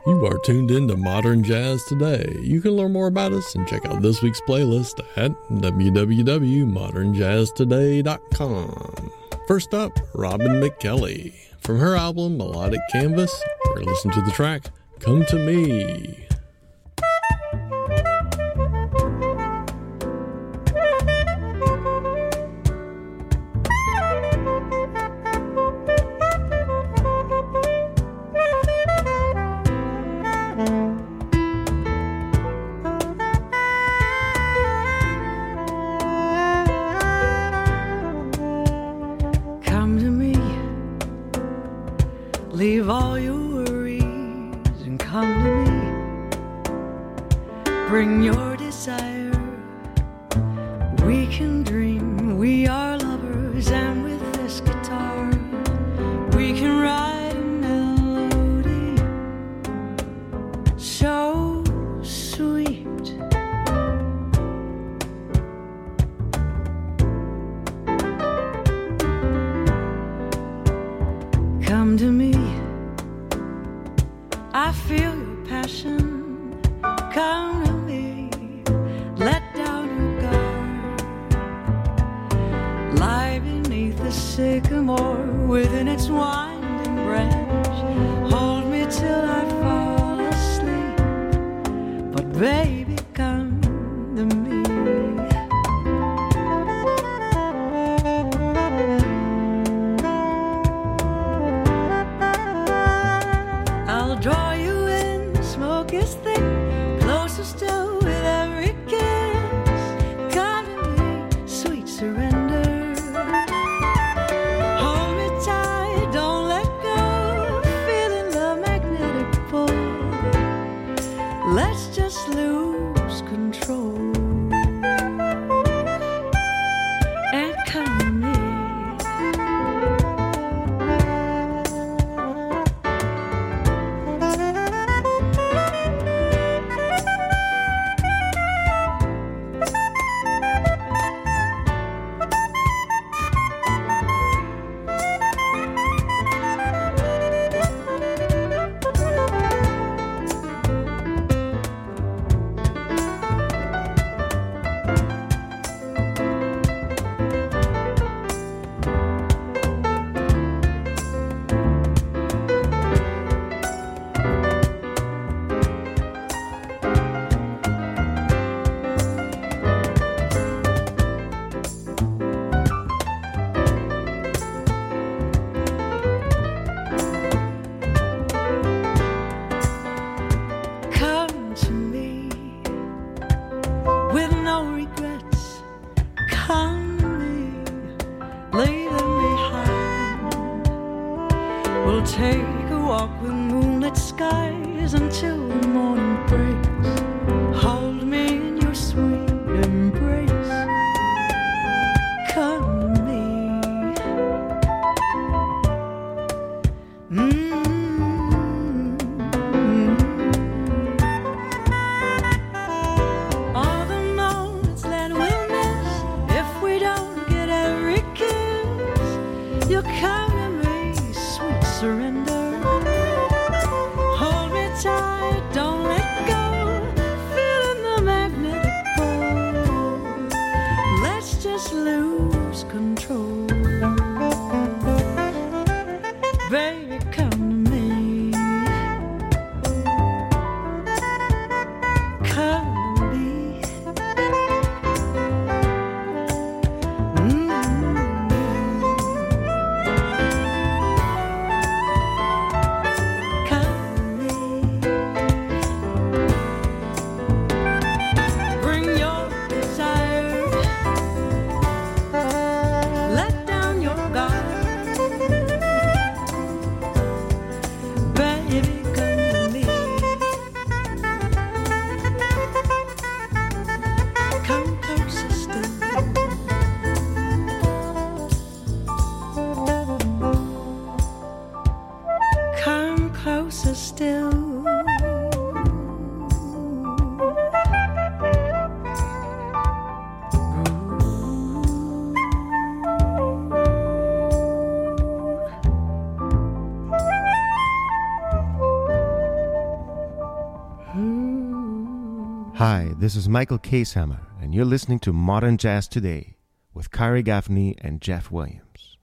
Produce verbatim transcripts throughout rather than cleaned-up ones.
You are tuned in to Modern Jazz Today. You can learn more about us and check out this week's playlist at w w w dot modern jazz today dot com. First up, Robin McKelly. From her album Melodic Canvas, we're listening to the track Come to Me. Leave all your worries and come to me. Bring your desire. We can dream. We are lovers, and with this guitar, we can write a melody so sweet. Come to me. I feel your passion. Come to me. Let down your guard. Lie beneath the sycamore within its winding branch. Hold me till I fall asleep. But baby, come to me. Draw you in, smoke is thick, closer still with every kiss. Come to me, sweet surrender. Hold me tight, don't let go, feeling the magnetic pull. Let's just lose control and come to me. Hi, this is Michael Casehammer, and you're listening to Modern Jazz Today with Kyrie Gaffney and Jeff Williams.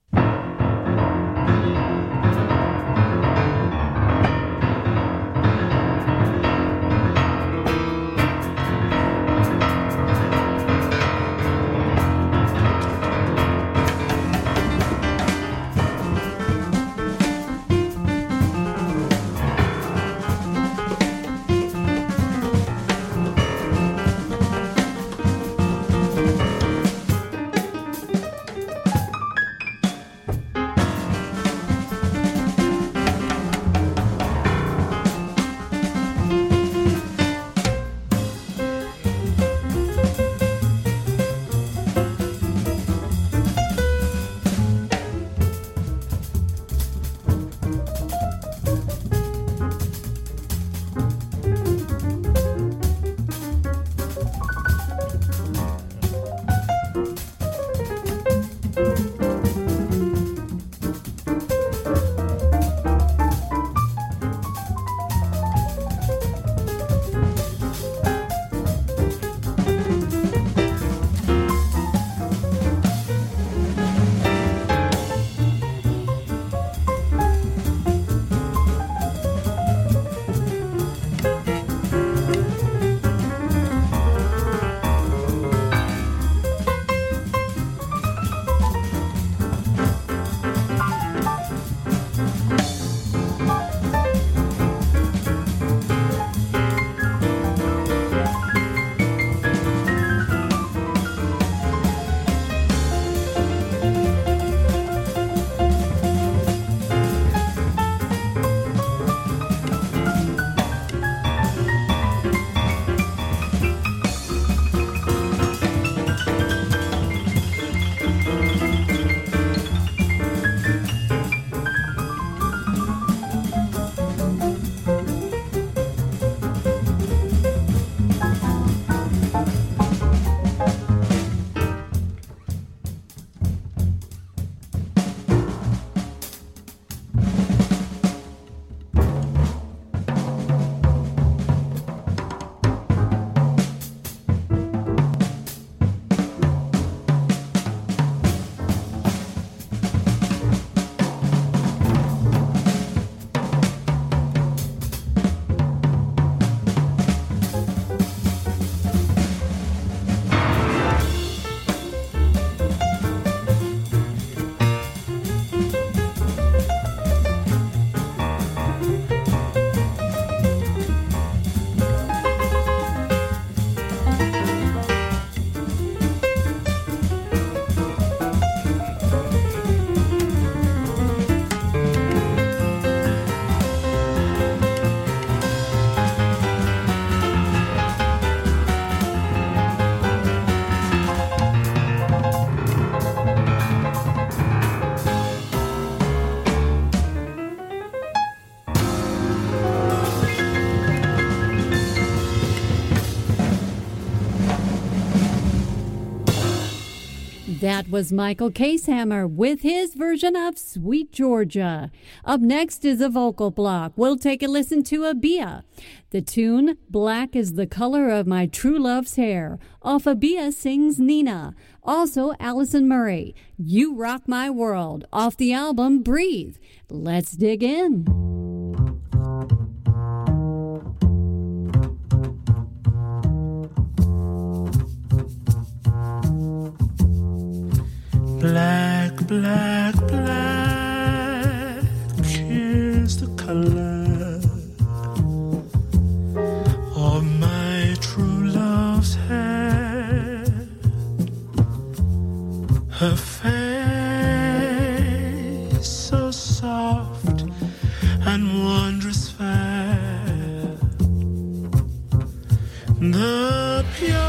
That was Michael Casehammer with his version of Sweet Georgia. Up next is a vocal block. We'll take a listen to Abia. The tune, Black is the Color of My True Love's Hair. Off Abia sings Nina. Also, Allison Murray, You Rock My World. Off the album, Breathe. Let's dig in. Black, black, black is the color of my true love's hair. Her face so soft and wondrous fair. The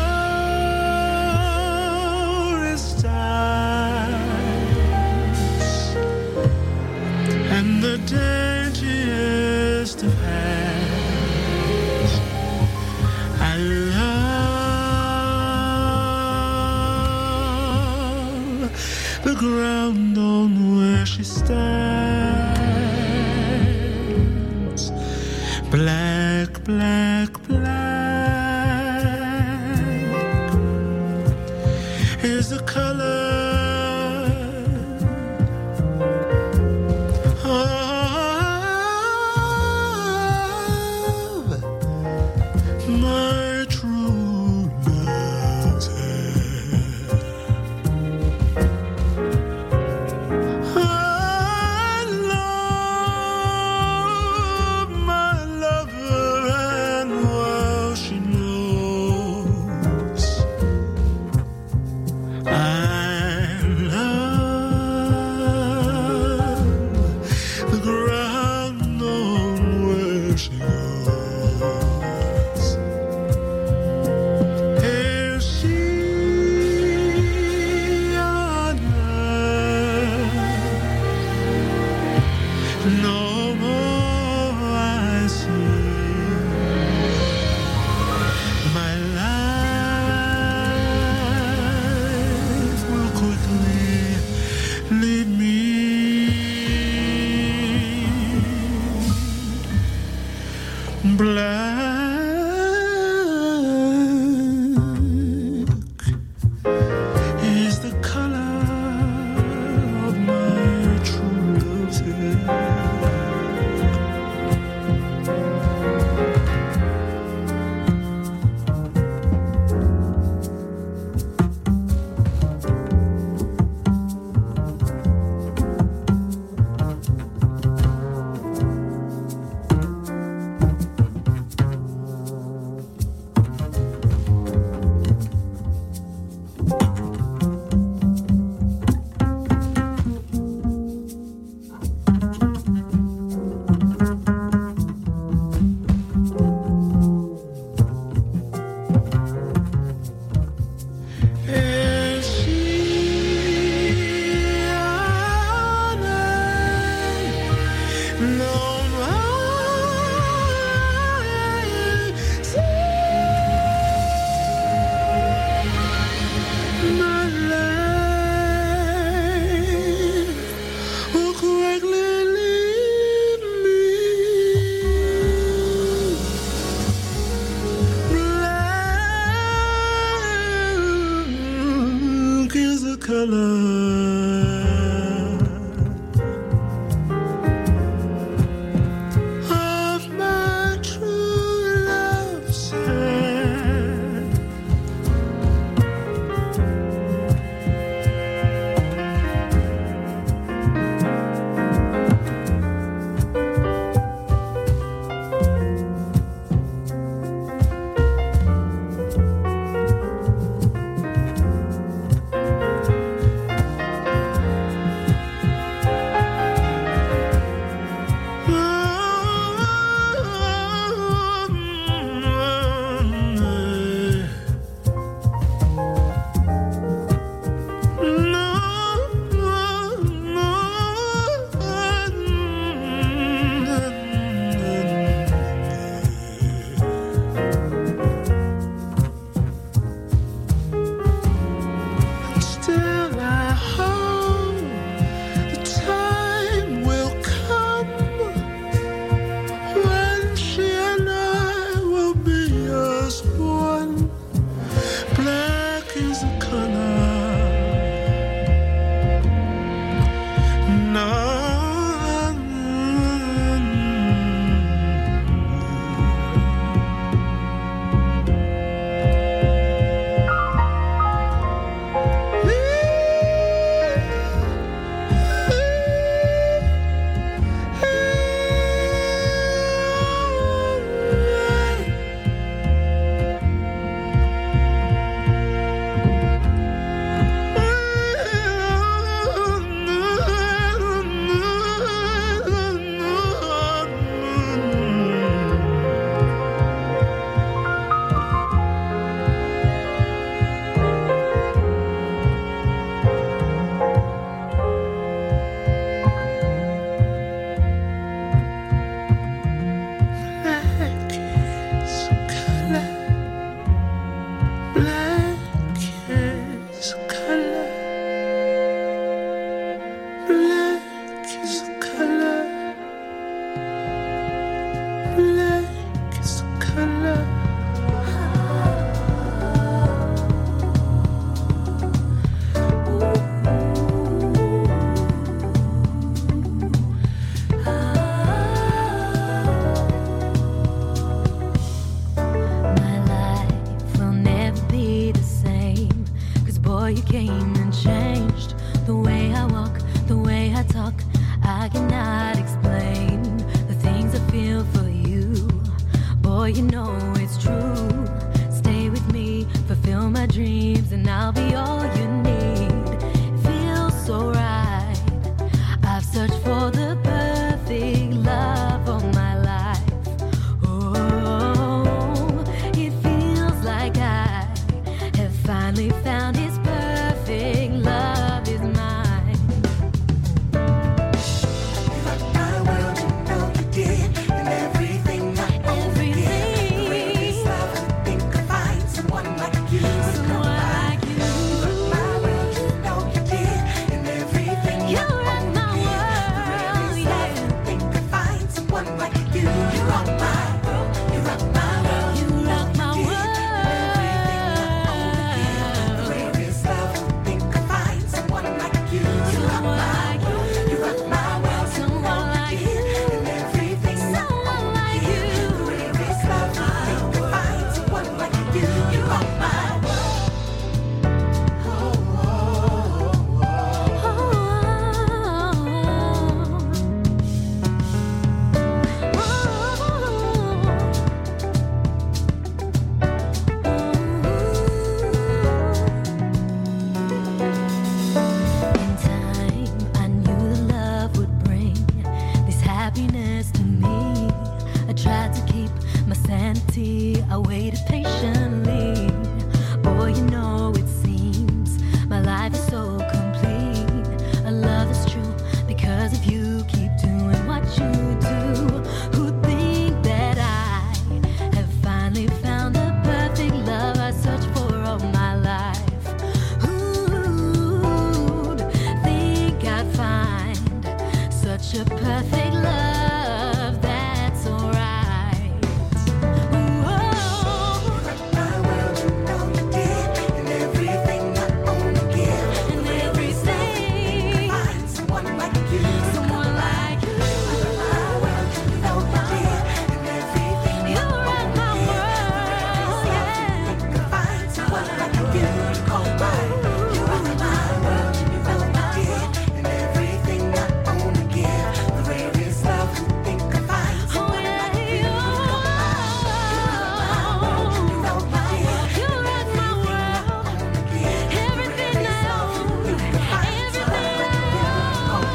purest eyes and the daintiest of hands. I love the ground on where she stands. Black, black, black no more I see. My life will quickly lead me black is the color of my true love's hair. came and changed the way I walk, the way I talk. I you keep doing what you do, who think that I have finally found the perfect love I searched for all my life. Who'd think I'd find such a perfect love that's alright. Whoa. My world, you know you did, and everything I own to give. And everything, Find someone like you. someone like you. My world, you know you did, and everything I You own rock to my give. world, yeah. Find someone like you to call mine. You rock my world, you know you did, and everything I own to give. The rarest love you think I find. Oh yeah, you, You know you did, you rock my world. Everything I own, everything I own.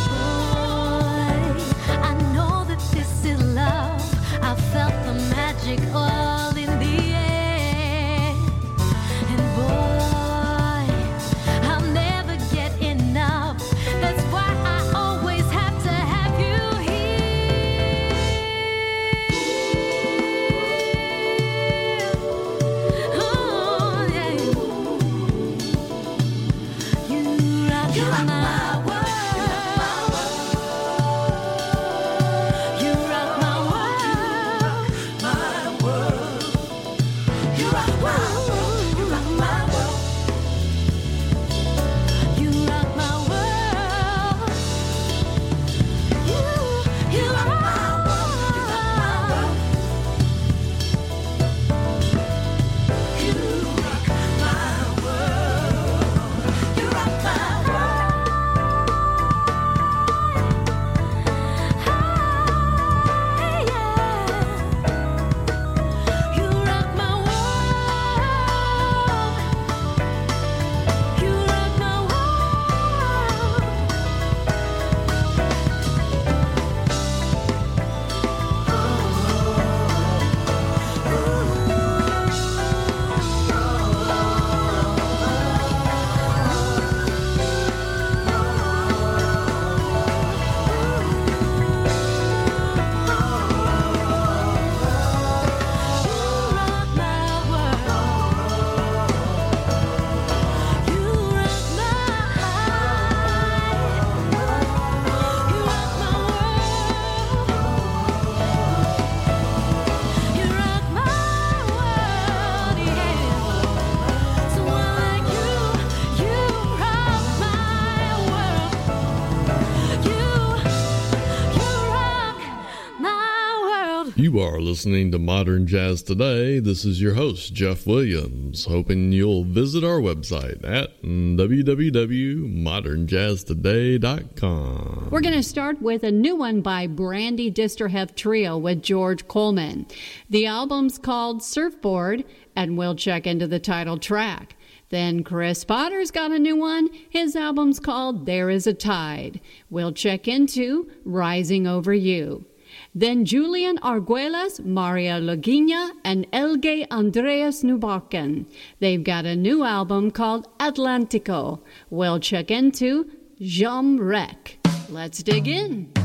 Boy, I know that this is love. I felt the magic all in the air. And boy, I'll never get enough. That's why I always have to have you here. Oh, yeah. You rock my world. You rock my world. My world. You rock my world. You rock my world. You rock my world. You, you rock my world. You rock my world. You rock my Hey, yeah. You rock my world. You rock my You are listening to Modern Jazz Today. This is your host, Jeff Williams, hoping you'll visit our website at w w w dot modern jazz today dot com. We're going to start with a new one by Brandy Disterhef Trio with George Coleman. The album's called Surfboard, and we'll check into the title track. Then Chris Potter's got a new one. His album's called There Is a Tide. We'll check into Rising Over You. Then Julian Arguelles, Maria Logina, and Elge Andreas Nubakken. They've got a new album called Atlantico. We'll check into Jom Rek. Let's dig in.